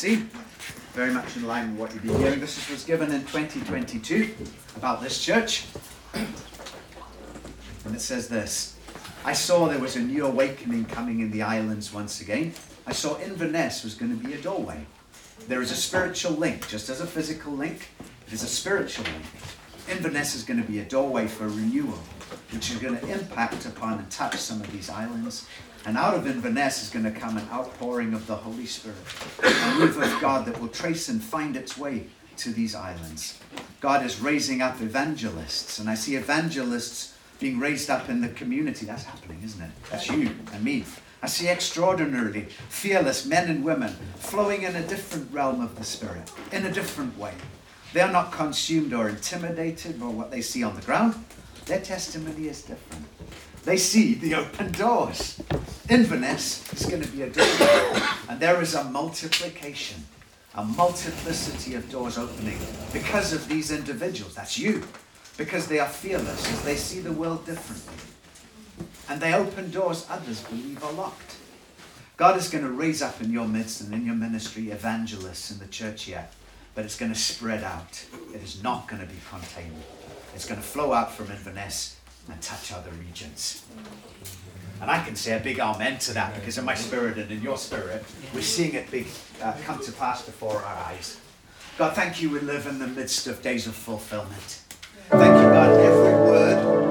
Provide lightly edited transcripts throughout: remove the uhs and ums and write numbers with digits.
See? Very much in line with what you've been hearing. This was given in 2022 about this church. And it says this: I saw there was a new awakening coming in the islands once again. I saw Inverness was going to be a doorway. There is a spiritual link, just as a physical link, it is a spiritual link. Inverness is going to be a doorway for renewal, which is going to impact upon and touch some of these islands. And out of Inverness is going to come an outpouring of the Holy Spirit, a move of God that will trace and find its way to these islands. God is raising up evangelists, and I see evangelists being raised up in the community. That's happening, isn't it? That's you and me. I see extraordinarily fearless men and women flowing in a different realm of the Spirit, in a different way. They are not consumed or intimidated by what they see on the ground. Their testimony is different. They see the open doors. Inverness is going to be a door, and there is a multiplication, a multiplicity of doors opening because of these individuals. That's you, because they are fearless, as they see the world differently. And they open doors others believe are locked. God is going to raise up in your midst and in your ministry evangelists in the church here, but it's going to spread out. It is not going to be contained. It's going to flow out from Inverness and touch other regions. And I can say a big amen to that, because in my spirit and in your spirit, we're seeing it come to pass before our eyes. God, thank you we live in the midst of days of fulfillment. Thank you, God, every word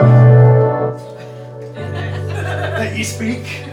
that you speak,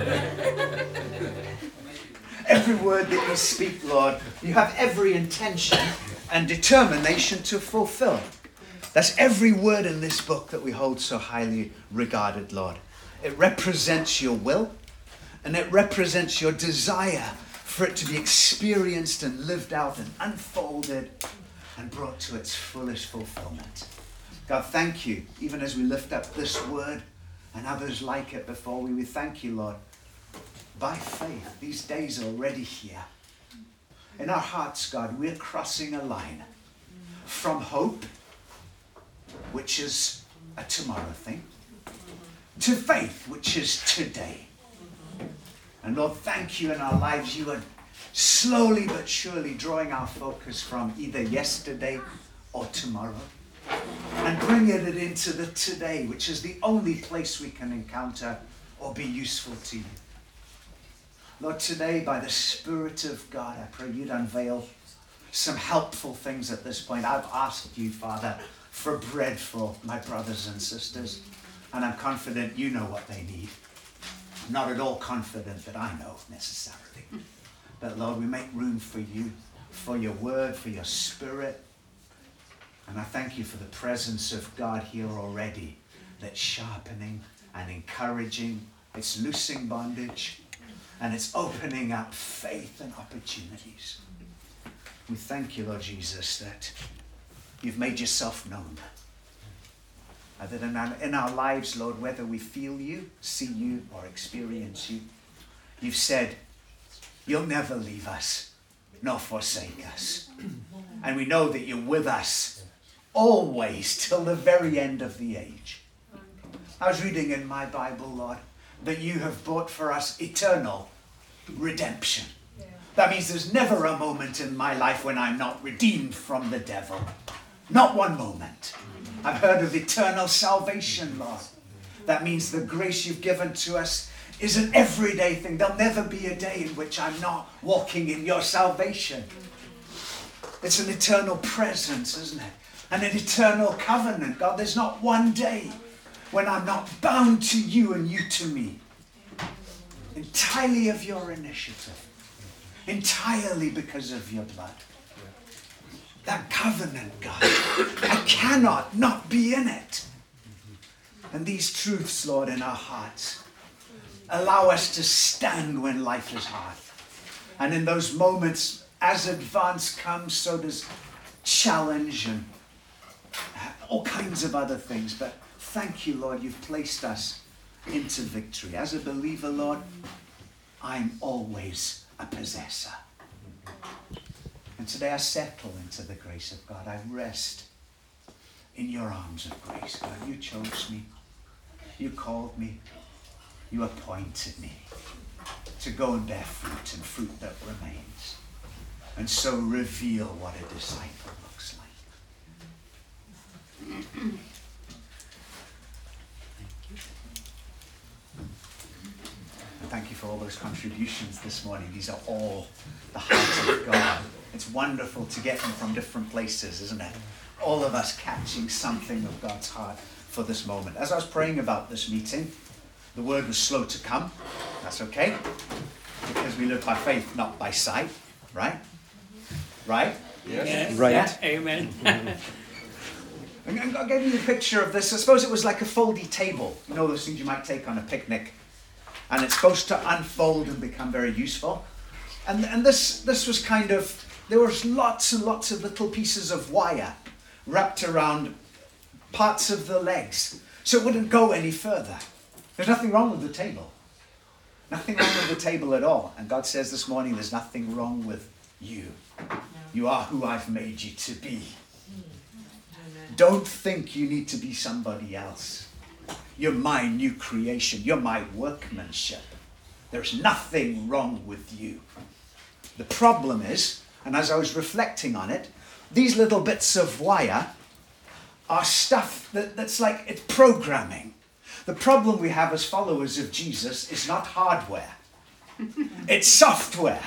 every word that you speak, Lord, you have every intention and determination to fulfill. That's every word in this book that we hold so highly regarded, Lord. It represents your will, and it represents your desire for it to be experienced and lived out and unfolded and brought to its fullest fulfillment. God, thank you, even as we lift up this word and others like it before we thank you, Lord. By faith, these days are already here. In our hearts, God, we're crossing a line from hope, which is a tomorrow thing, to faith, which is today. And Lord, thank you in our lives. You are slowly but surely drawing our focus from either yesterday or tomorrow and bringing it into the today, which is the only place we can encounter or be useful to you. Lord, today, by the Spirit of God, I pray you'd unveil some helpful things at this point. I've asked you, Father, for bread for my brothers and sisters, and I'm confident you know what they need. I'm not at all confident that I know necessarily. But Lord, we make room for you, for your word, for your Spirit. And I thank you for the presence of God here already, that's sharpening and encouraging. It's loosing bondage, and it's opening up faith and opportunities. We thank you, Lord Jesus, that you've made yourself known. That in our lives, Lord, whether we feel you, see you, or experience you, you've said, you'll never leave us, nor forsake us. And we know that you're with us always till the very end of the age. I was reading in my Bible, Lord, that you have bought for us eternal redemption. That means there's never a moment in my life when I'm not redeemed from the devil. Not one moment. I've heard of eternal salvation, Lord. That means the grace you've given to us is an everyday thing. There'll never be a day in which I'm not walking in your salvation. It's an eternal presence, isn't it? And an eternal covenant. God, there's not one day when I'm not bound to you and you to me. Entirely of your initiative. Entirely because of your blood. That covenant, God, I cannot not be in it. And these truths, Lord, in our hearts, allow us to stand when life is hard. And in those moments, as advance comes, so does challenge and all kinds of other things. But thank you, Lord, you've placed us into victory. As a believer, Lord, I'm always a possessor. And today I settle into the grace of God. I rest in your arms of grace, God. You chose me. You called me. You appointed me to go and bear fruit, and fruit that remains. and so reveal what a disciple looks like. And thank you for all those contributions this morning. These are all the heart of God. It's wonderful to get them from different places, isn't it? All of us catching something of God's heart for this moment. As I was praying about this meeting, the word was slow to come. That's okay, because we live by faith, not by sight, right? Right? Yes. Right. Yeah? Amen. And I gave you a picture of this. I suppose it was like a foldy table. You know those things you might take on a picnic. And it's supposed to unfold and become very useful. And this was kind of, there was lots and lots of little pieces of wire wrapped around parts of the legs, so it wouldn't go any further. There's nothing wrong with the table. Nothing wrong with the table at all. And God says this morning, there's nothing wrong with you. You are who I've made you to be. Don't think you need to be somebody else. You're my new creation. You're my workmanship. There's nothing wrong with you. The problem is, and as I was reflecting on it, these little bits of wire are stuff that's like, it's programming. The problem we have as followers of Jesus is not hardware. It's software.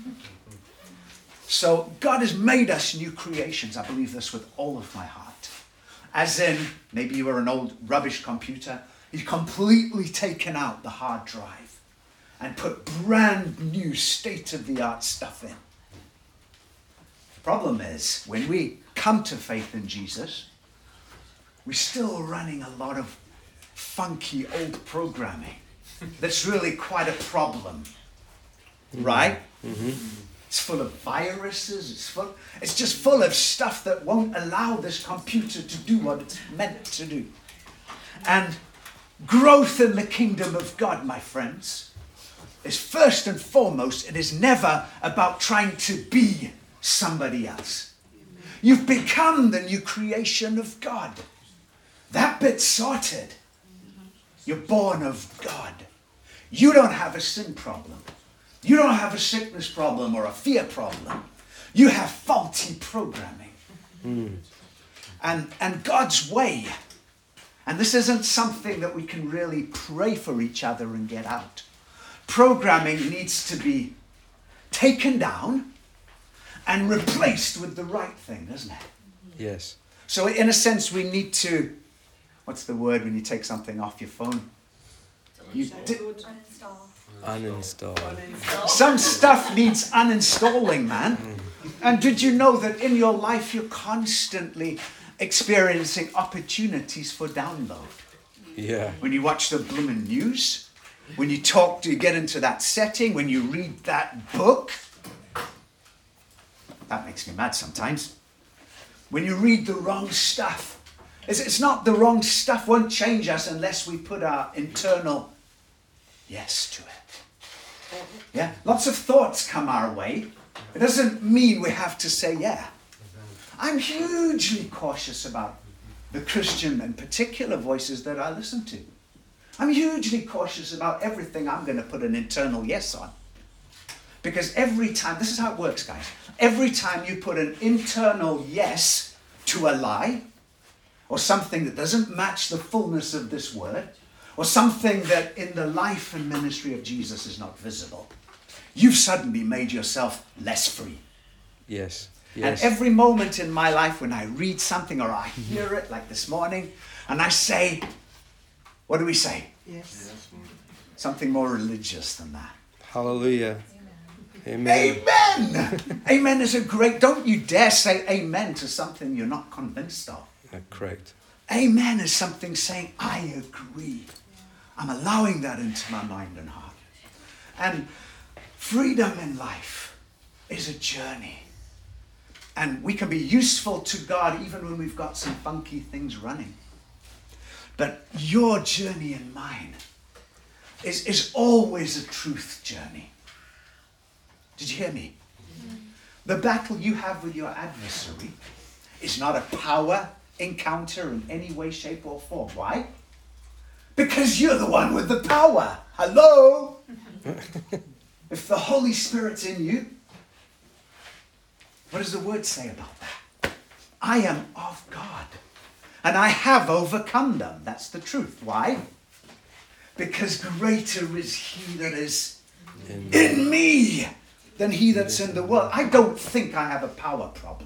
So God has made us new creations. I believe this with all of my heart. As in, maybe you were an old rubbish computer. He's completely taken out the hard drive and put brand new state-of-the-art stuff in. The problem is, when we come to faith in Jesus, we're still running a lot of funky old programming. That's really quite a problem, right? Mm-hmm. It's full of viruses. It's just full of stuff that won't allow this computer to do what it's meant to do. And growth in the kingdom of God, my friends, is first and foremost, it is never about trying to be somebody else. You've become the new creation of God. That bit's sorted. You're born of God. You don't have a sin problem. You don't have a sickness problem or a fear problem. You have faulty programming. And God's way, and this isn't something that we can really pray for each other and get out. Programming needs to be taken down and replaced with the right thing, doesn't it? Yes. So in a sense, we need to, what's the word when you take something off your phone? Uninstall. Some stuff needs uninstalling, man. And did you know that in your life you're constantly experiencing opportunities for download? Yeah. When you watch the blooming news, when you talk, you get into that setting, when you read that book, that makes me mad sometimes. When you read the wrong stuff, it's not the wrong stuff won't change us unless we put our internal yes to it. Yeah, lots of thoughts come our way. It doesn't mean we have to say yeah. I'm hugely cautious about the Christian and particular voices that I listen to. I'm hugely cautious about everything I'm going to put an internal yes on. Because every time, this is how it works, guys. Every time you put an internal yes to a lie, or something that doesn't match the fullness of this word, or something that in the life and ministry of Jesus is not visible, you've suddenly made yourself less free. Yes. And every moment in my life when I read something or I hear it, like this morning, and I say, what do we say? Yes. Something more religious than that. Hallelujah. Amen. Amen! Amen is a great, don't you dare say amen to something you're not convinced of. Correct. Amen is something saying, I agree. I'm allowing that into my mind and heart. And freedom in life is a journey. And we can be useful to God even when we've got some funky things running. But your journey and mine is always a truth journey. Did you hear me? The battle you have with your adversary is not a power encounter in any way, shape, or form. Why? Because you're the one with the power. Hello? If the Holy Spirit's in you, does the word say about that? I am of God, and I have overcome them. That's the truth. Why? Because greater is he that is in me than he that's in the world. I don't think I have a power problem.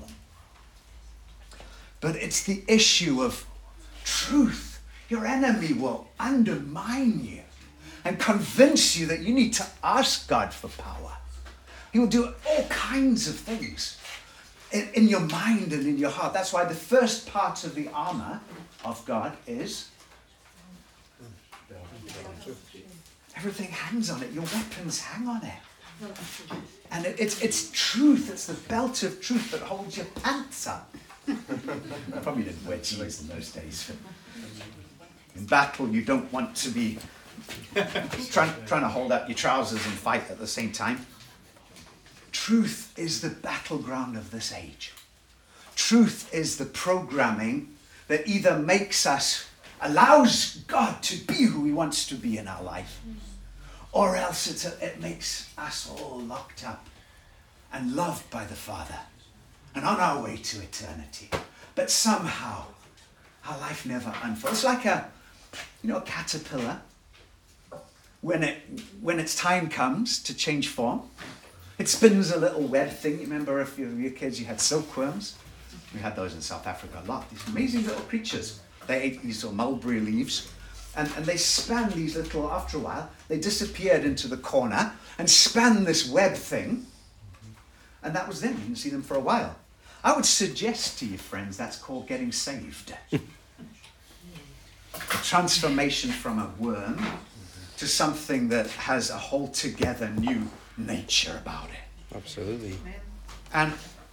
But it's the issue of truth. Your enemy will undermine you and convince you that you need to ask God for power. He will do all kinds of things in your mind and in your heart. That's why the first part of the armor of God is everything hangs on it. Your weapons hang on it. And it's truth. It's the belt of truth that holds your pants up. Probably didn't wear jeans in those days. In battle, you don't want to be trying to hold up your trousers and fight at the same time. Truth is the battleground of this age. Truth is the programming that either allows God to be who he wants to be in our life, or else it makes us all locked up and loved by the Father and on our way to eternity. But somehow our life never unfolds. It's like a caterpillar. When its time comes to change form, it spins a little web thing. You remember if you were your kids, you had silkworms. We had those in South Africa a lot. These amazing little creatures. They ate these little mulberry leaves. And they span these little, after a while, they disappeared into the corner and span this web thing. And that was them. You didn't see them for a while. I would suggest to you, friends, that's called getting saved. A transformation from a worm to something that has a altogether new nature about it. Absolutely. And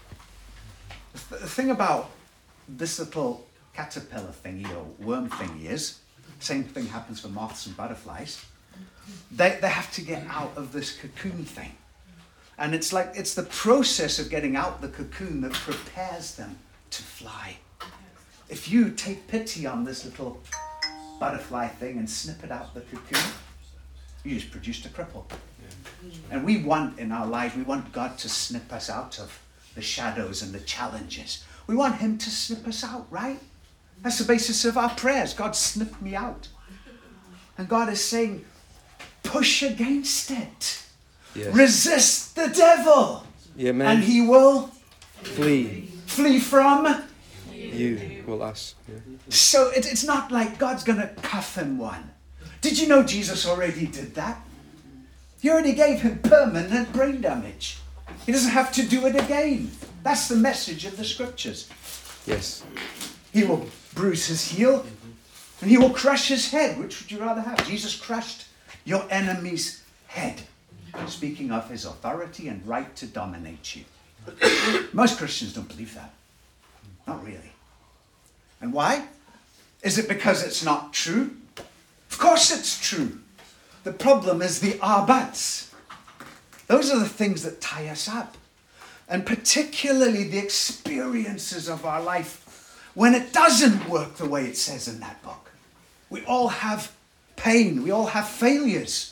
the thing about this little caterpillar thingy or worm thingy is, same thing happens for moths and butterflies. They have to get out of this cocoon thing. And it's the process of getting out the cocoon that prepares them to fly. If you take pity on this little butterfly thing and snip it out the cocoon, you just produced a cripple. And we want in our lives, we want God to snip us out of the shadows and the challenges. We want him to snip us out, right? That's the basis of our prayers. God, snip me out. And God is saying, push against it. Yes. Resist the devil. Yeah, man. And he will flee from you. Well, us. Yeah. So it's not like God's going to cuff him one. Did you know Jesus already did that? He already gave him permanent brain damage. He doesn't have to do it again. That's the message of the scriptures. Yes. He will bruise his heel and he will crush his head. Which would you rather have? Jesus crushed your enemy's head. Speaking of his authority and right to dominate you. Most Christians don't believe that. Not really. And why? Is it because it's not true? Of course it's true. The problem is the buts. Those are the things that tie us up. And particularly the experiences of our life when it doesn't work the way it says in that book. We all have pain. We all have failures.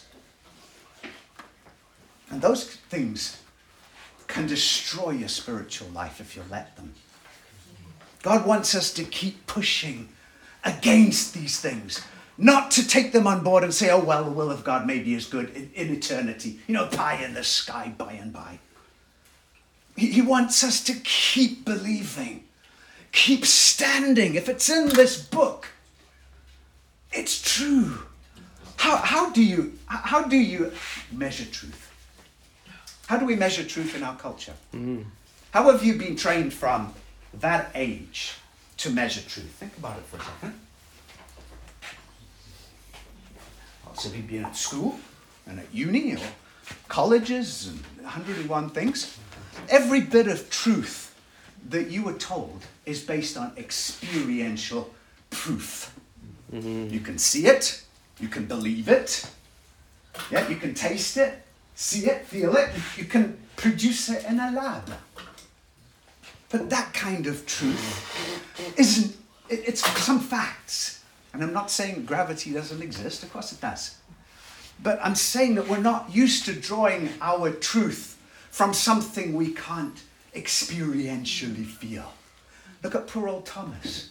And those things can destroy your spiritual life if you let them. God wants us to keep pushing against these things. Not to take them on board and say, oh, well, the will of God maybe is good in eternity. Pie in the sky by and by. He wants us to keep believing. Keep standing. If it's in this book, it's true. How do you measure truth? How do we measure truth in our culture? Mm-hmm. How have you been trained from that age to measure truth? Think about it for a second. So we've been at school and at uni or colleges and 101 things. Every bit of truth that you were told is based on experiential proof. Mm-hmm. You can see it, you can believe it, yeah, you can taste it, see it, feel it, you can produce it in a lab. But that kind of truth it's some facts. And I'm not saying gravity doesn't exist, of course it does. But I'm saying that we're not used to drawing our truth from something we can't experientially feel. Look at poor old Thomas.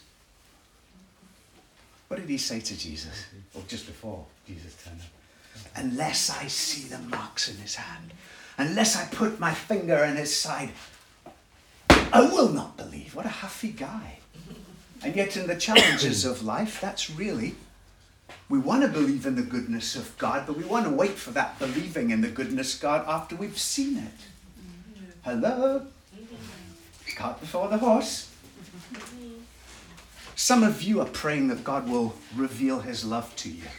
What did he say to Jesus? Or just before Jesus turned up? Unless I see the marks in his hand, unless I put my finger in his side, I will not believe. What a huffy guy. And yet in the challenges of life, that's really, we want to believe in the goodness of God, but we want to wait for that believing in the goodness of God after we've seen it. Hello? Cart before the horse. Some of you are praying that God will reveal his love to you.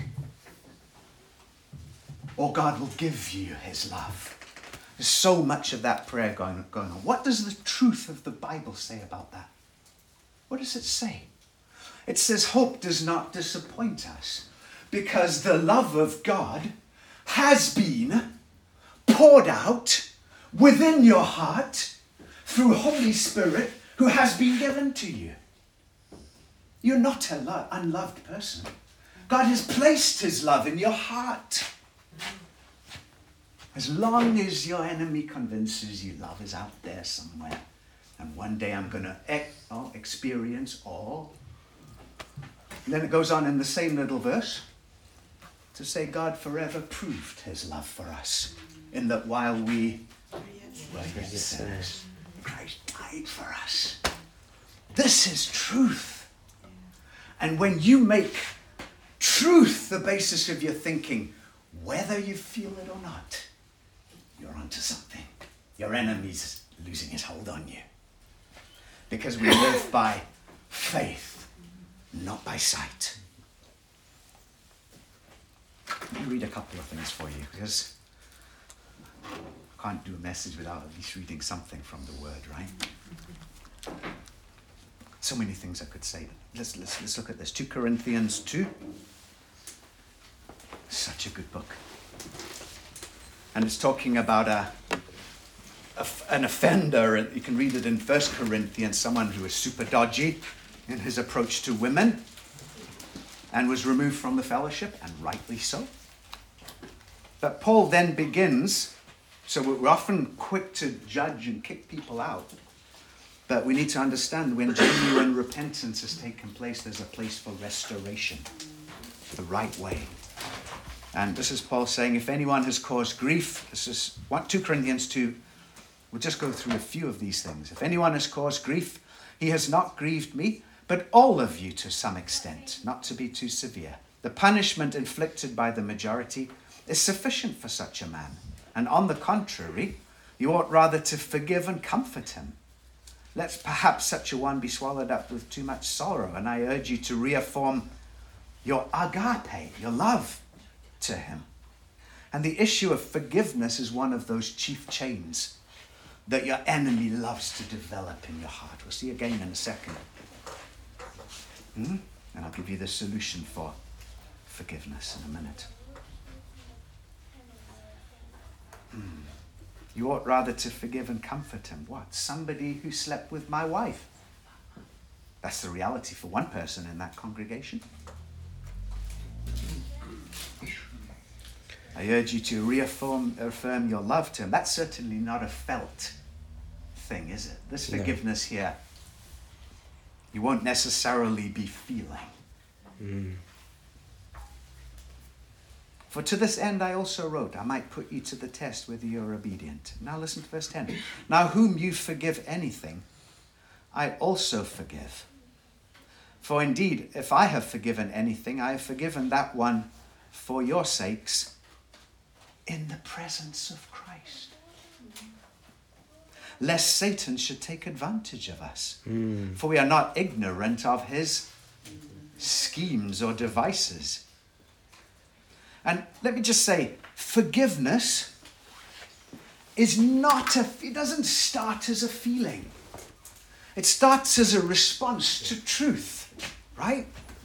Or God will give you his love. There's so much of that prayer going on. What does the truth of the Bible say about that? What does it say? It says hope does not disappoint us because the love of God has been poured out within your heart through Holy Spirit who has been given to you. You're not an unloved person. God has placed his love in your heart. As long as your enemy convinces you love is out there somewhere, and one day I'm going to experience all. And then it goes on in the same little verse to say God forever proved his love for us in that while we were yet sinners, Christ died for us. This is truth. And when you make truth the basis of your thinking, whether you feel it or not, you're onto something. Your enemy's losing his hold on you. Because we live by faith, not by sight. Let me read a couple of things for you, because I can't do a message without at least reading something from the Word, right? So many things I could say. Let's look at this. 2 Corinthians 2. Such a good book. And it's talking about an offender. You can read it in 1 Corinthians, someone who was super dodgy in his approach to women and was removed from the fellowship, and rightly so. But Paul then begins, so we're often quick to judge and kick people out, but we need to understand when genuine repentance has taken place, there's a place for restoration, the right way. And this is Paul saying, if anyone has caused grief, this is 2 Corinthians 2, we'll just go through a few of these things. If anyone has caused grief, he has not grieved me, but all of you to some extent, not to be too severe. The punishment inflicted by the majority is sufficient for such a man. And on the contrary, you ought rather to forgive and comfort him. Let perhaps such a one be swallowed up with too much sorrow. And I urge you to reaffirm your agape, your love to him. And the issue of forgiveness is one of those chief chains that your enemy loves to develop in your heart. We'll see again in a second. And I'll give you the solution for forgiveness in a minute. You ought rather to forgive and comfort him. What? Somebody who slept with my wife. That's the reality for one person in that congregation. I urge you to reaffirm your love to him. That's certainly not a felt thing, is it? This forgiveness here, you won't necessarily be feeling. For to this end I also wrote, I might put you to the test whether you're obedient. Now listen to verse 10. Now whom you forgive anything, I also forgive. For indeed, if I have forgiven anything, I have forgiven that one for your sakes in the presence of Christ. Lest Satan should take advantage of us. For we are not ignorant of his schemes or devices. And let me just say, forgiveness is not it doesn't start as a feeling. It starts as a response to truth, right?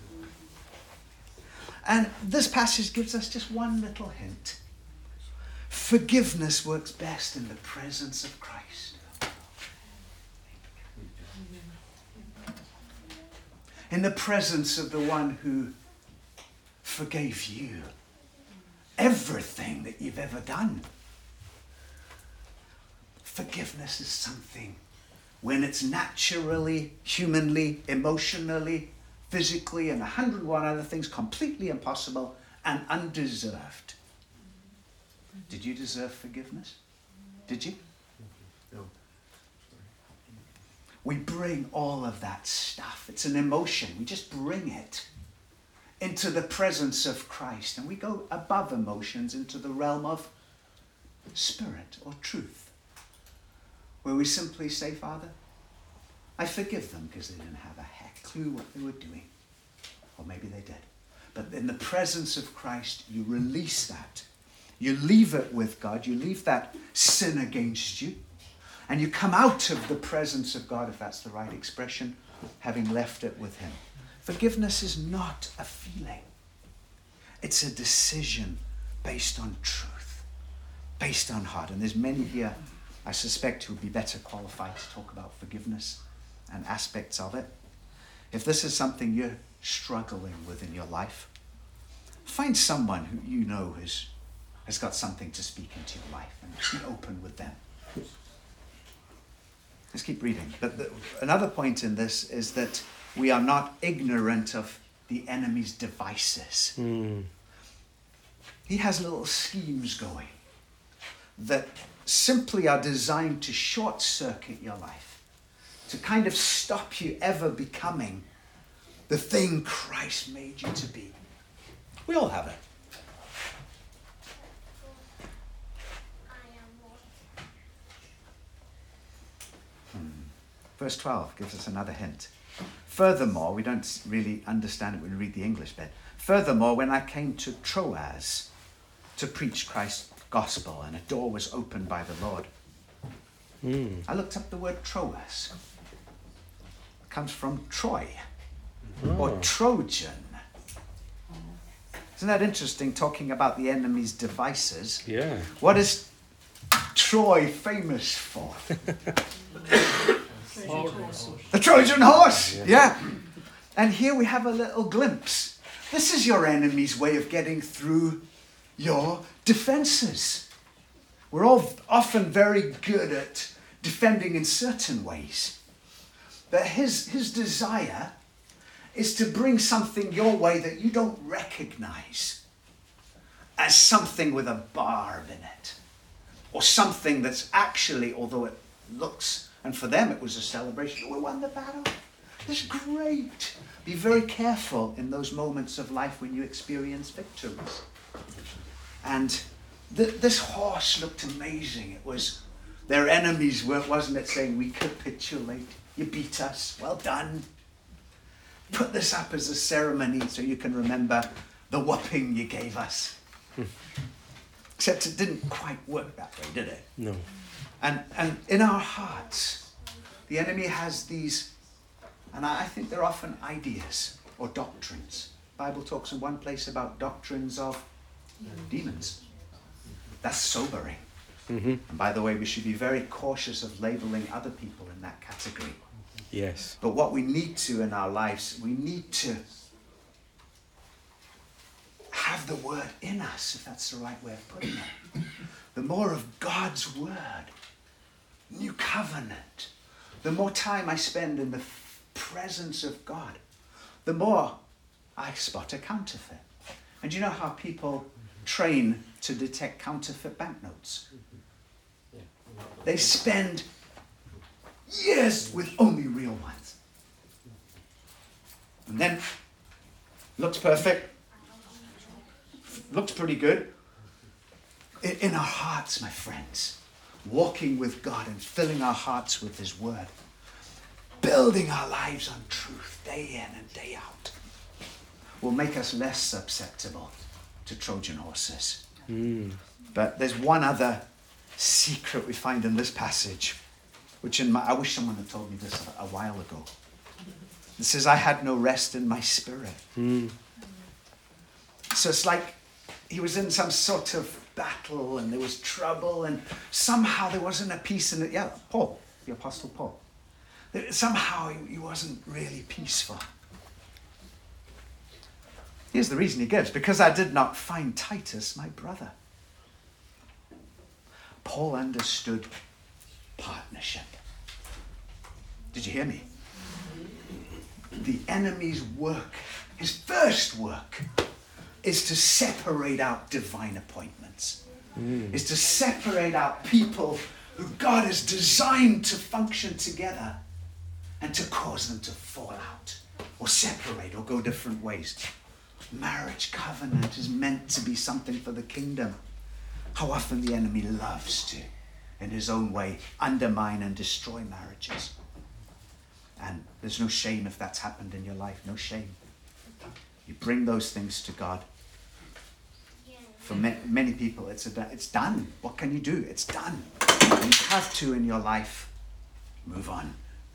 And this passage gives us just one little hint. Forgiveness works best in the presence of Christ. In the presence of the one who forgave you everything that you've ever done. Forgiveness is something when it's naturally, humanly, emotionally, physically, and 101 other things completely impossible and undeserved. Did you deserve forgiveness? Did you? No. We bring all of that stuff. It's an emotion. We just bring it into the presence of Christ. And we go above emotions into the realm of spirit or truth, where we simply say, Father, I forgive them because they didn't have a heck clue what they were doing. Or maybe they did. But in the presence of Christ, you release that. You leave it with God. You leave that sin against you. And you come out of the presence of God, if that's the right expression, having left it with him. Forgiveness is not a feeling. It's a decision based on truth, based on heart. And there's many here, I suspect, who would be better qualified to talk about forgiveness and aspects of it. If this is something you're struggling with in your life, find someone who you know has got something to speak into your life, and be open with them. Let's keep reading. But another point in this is that we are not ignorant of the enemy's devices. He has little schemes going that simply are designed to short circuit your life, to kind of stop you ever becoming the thing Christ made you to be. We all have it. Verse 12 gives us another hint. Furthermore, we don't really understand it when we read the English bit. Furthermore, when I came to Troas to preach Christ's gospel, and a door was opened by the Lord, I looked up the word Troas. It comes from Troy or Trojan. Isn't that interesting, talking about the enemy's devices? Yeah. What is Troy famous for? The Trojan horse, yeah. And here we have a little glimpse. This is your enemy's way of getting through your defenses. We're all often very good at defending in certain ways. But his desire is to bring something your way that you don't recognize as something with a barb in it. Or something that's actually, although it looks, and for them it was a celebration, we won the battle. It's great. Be very careful in those moments of life when you experience victories. And this horse looked amazing. It was their enemies, wasn't it, saying, we capitulate. You beat us. Well done. Put this up as a ceremony so you can remember the whooping you gave us. Except it didn't quite work that way, did it? No. And in our hearts, the enemy has these, and I think they're often ideas or doctrines. The Bible talks in one place about doctrines of demons. That's sobering. And by the way, we should be very cautious of labeling other people in that category. Yes. But what we need to in our lives, we need to have the word in us, if that's the right way of putting it. The more of God's word, new covenant, the more time I spend in the presence of God, the more I spot a counterfeit. And you know how people train to detect counterfeit banknotes? They spend years with only real ones. And then, looks perfect, looks pretty good. In our hearts, my friends, walking with God and filling our hearts with his word, building our lives on truth day in and day out, will make us less susceptible to Trojan horses. But there's one other secret we find in this passage, which I wish someone had told me this a while ago. It says, I had no rest in my spirit. So it's like he was in some sort of battle and there was trouble and somehow there wasn't a peace in it. Yeah, Paul, the Apostle Paul. Somehow he wasn't really peaceful. Here's the reason he gives. Because I did not find Titus, my brother. Paul understood partnership. Did you hear me? The enemy's work, his first work, is to separate out divine appointments. Is to separate out people who God has designed to function together and to cause them to fall out or separate or go different ways. Marriage covenant is meant to be something for the kingdom. How often the enemy loves to, in his own way, undermine and destroy marriages. And there's no shame if that's happened in your life. No shame. You bring those things to God. For many people, it's done. What can you do? It's done. You have to in your life. Move on.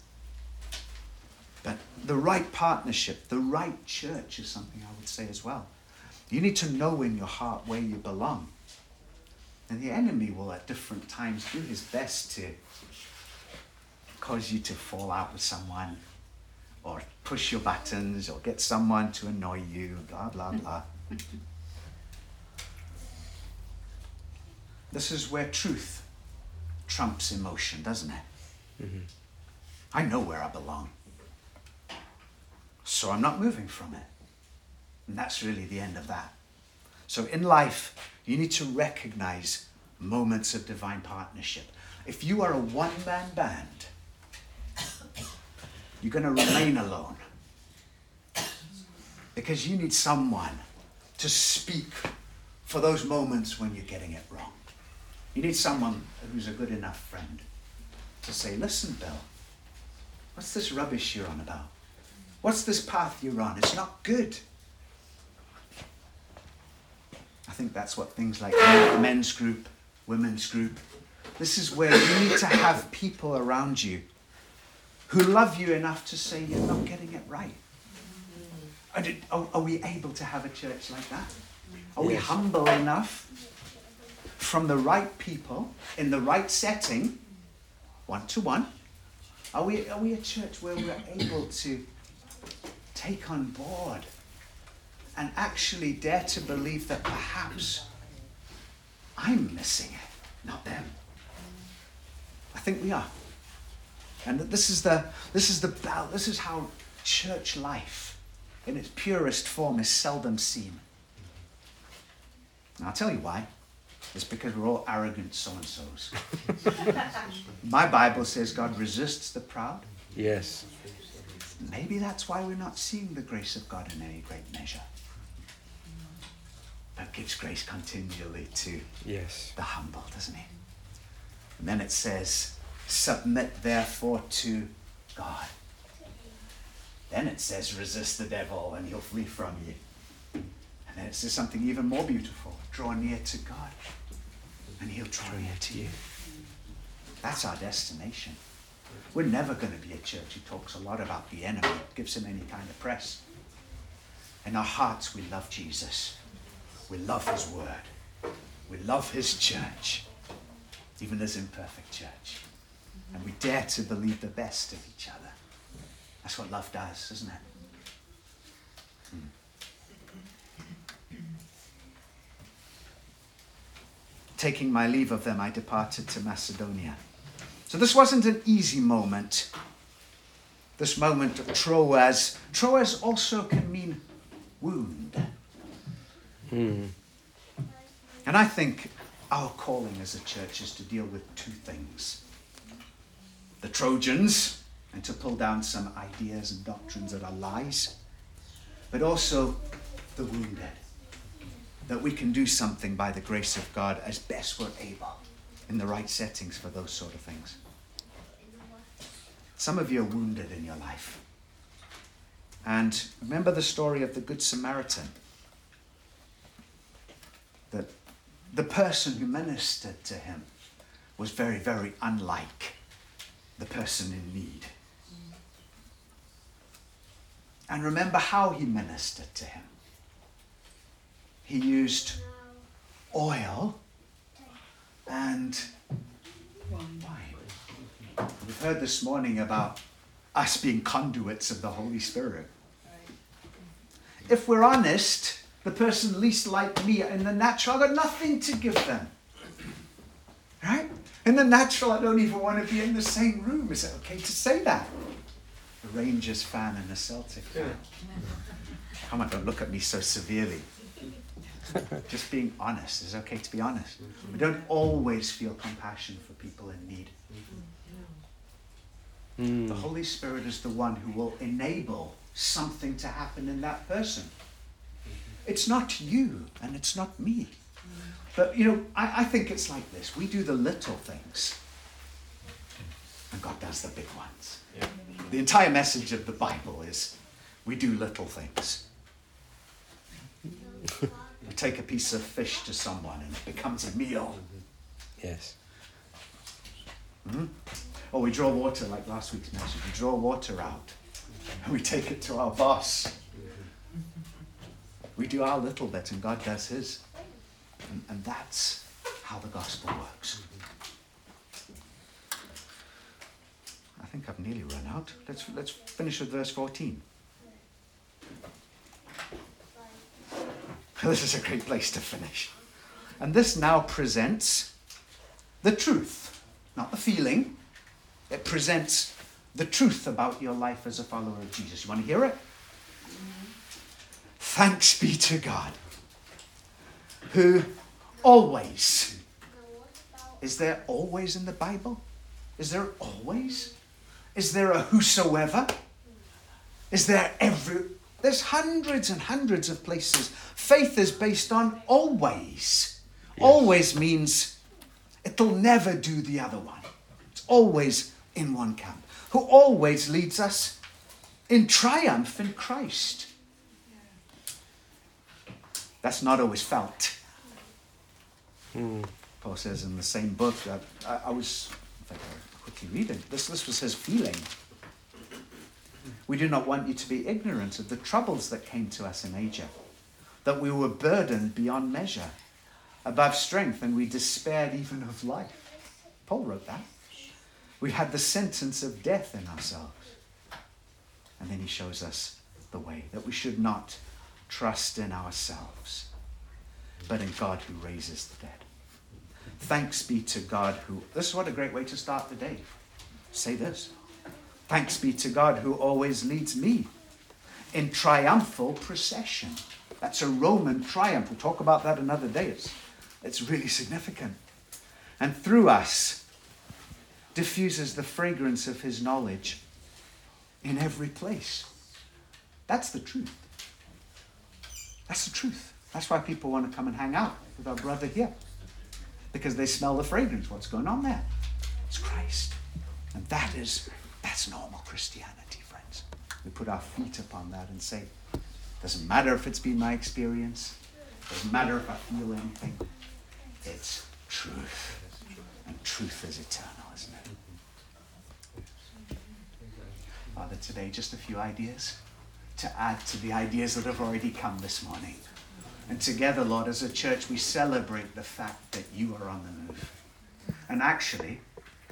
But the right partnership, the right church is something I would say as well. You need to know in your heart where you belong. And the enemy will at different times do his best to cause you to fall out with someone or push your buttons or get someone to annoy you, blah, blah, blah. This is where truth trumps emotion, doesn't it? Mm-hmm. I know where I belong. So I'm not moving from it. And that's really the end of that. So in life, you need to recognize moments of divine partnership. If you are a one-man band, you're going to remain alone. Because you need someone to speak for those moments when you're getting it wrong. You need someone who's a good enough friend to say, listen, Bill, what's this rubbish you're on about? What's this path you're on? It's not good. I think that's what things like men's group, women's group, this is where you need to have people around you who love you enough to say you're not getting it right. Are we able to have a church like that? Are we humble enough from the right people in the right setting, one-to-one? Are we a church where we're able to take on board and actually dare to believe that perhaps I'm missing it, not them? I think we are. And this is how church life in its purest form is seldom seen. And I'll tell you why. It's because we're all arrogant so-and-sos. My Bible says God resists the proud. Yes. Maybe that's why we're not seeing the grace of God in any great measure. But gives grace continually to the humble, doesn't he? And then it says, submit therefore to God. Then it says, resist the devil and he'll flee from you. And then it says something even more beautiful. Draw near to God and he'll draw near to you. That's our destination. We're never going to be a church who talks a lot about the enemy, gives him any kind of press. In our hearts, we love Jesus. We love his word. We love his church, even his imperfect church. And we dare to believe the best of each other. That's what love does, isn't it? Taking my leave of them, I departed to Macedonia. So this wasn't an easy moment. This moment of Troas. Troas also can mean wound. And I think our calling as a church is to deal with two things. The Trojans, and to pull down some ideas and doctrines that are lies, but also the wounded. That we can do something by the grace of God as best we're able in the right settings for those sort of things. Some of you are wounded in your life. And remember the story of the Good Samaritan. That the person who ministered to him was very, very unlike the person in need. And remember how he ministered to him. He used oil and wine. We've heard this morning about us being conduits of the Holy Spirit. If we're honest, the person least like me in the natural, I've got nothing to give them. Right? In the natural, I don't even want to be in the same room. Is it okay to say that? Rangers fan and a Celtic fan. Come on, don't look at me so severely. Just being honest. It's okay to be honest. We don't always feel compassion for people in need. The Holy Spirit is the one who will enable something to happen in that person. It's not you and it's not me. But, I think it's like this. We do the little things and God does the big ones. Yeah. The entire message of the Bible is we do little things. We take a piece of fish to someone and it becomes a meal. Yes. Or we draw water, like last week's message. We draw water out and we take it to our boss. We do our little bit and God does his. And that's how the gospel works. I think I've nearly run out. Let's finish with verse 14. This is a great place to finish. And this now presents the truth, not the feeling. It presents the truth about your life as a follower of Jesus. You want to hear it? Thanks be to God, who always, is there always in the Bible? Is there always? Is there a whosoever? Is there there's hundreds and hundreds of places. Faith is based on always. Yes. Always means it'll never do the other one. It's always in one camp. Who always leads us in triumph in Christ. That's not always felt. Paul says in the same book that I was, in fact, I'll quickly read it. This was his feeling. We do not want you to be ignorant of the troubles that came to us in Asia, that we were burdened beyond measure, above strength, and we despaired even of life. Paul wrote that. We had the sentence of death in ourselves. And then he shows us the way, that we should not trust in ourselves, but in God who raises the dead. Thanks be to God who... This is what a great way to start the day. Say this. Thanks be to God who always leads me in triumphal procession. That's a Roman triumph. We'll talk about that another day. It's really significant. And through us diffuses the fragrance of his knowledge in every place. That's the truth. That's the truth. That's why people want to come and hang out with our brother here. Because they smell the fragrance. What's going on there? It's Christ. And that's normal Christianity, friends. We put our feet upon that and say, doesn't matter if it's been my experience. Doesn't matter if I feel anything. It's truth. And truth is eternal, isn't it? Father, today just a few ideas to add to the ideas that have already come this morning. And together, Lord, as a church, we celebrate the fact that you are on the move. And actually,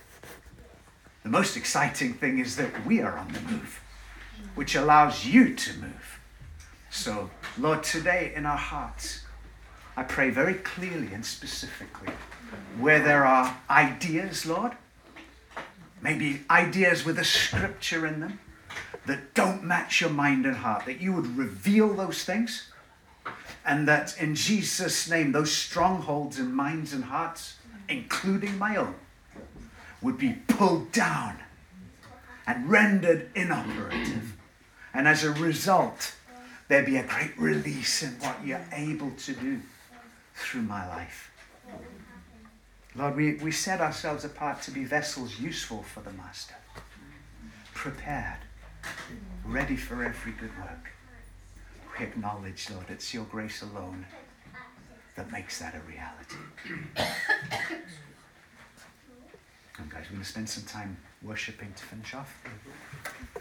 the most exciting thing is that we are on the move, which allows you to move. So, Lord, today in our hearts, I pray very clearly and specifically where there are ideas, Lord, maybe ideas with a scripture in them that don't match your mind and heart, that you would reveal those things, and that in Jesus' name, those strongholds in minds and hearts, including my own, would be pulled down and rendered inoperative. And as a result, there'd be a great release in what you're able to do through my life. Lord, we set ourselves apart to be vessels useful for the Master, prepared, ready for every good work. We acknowledge, Lord, it's your grace alone that makes that a reality. And guys, we're going to spend some time worshiping to finish off.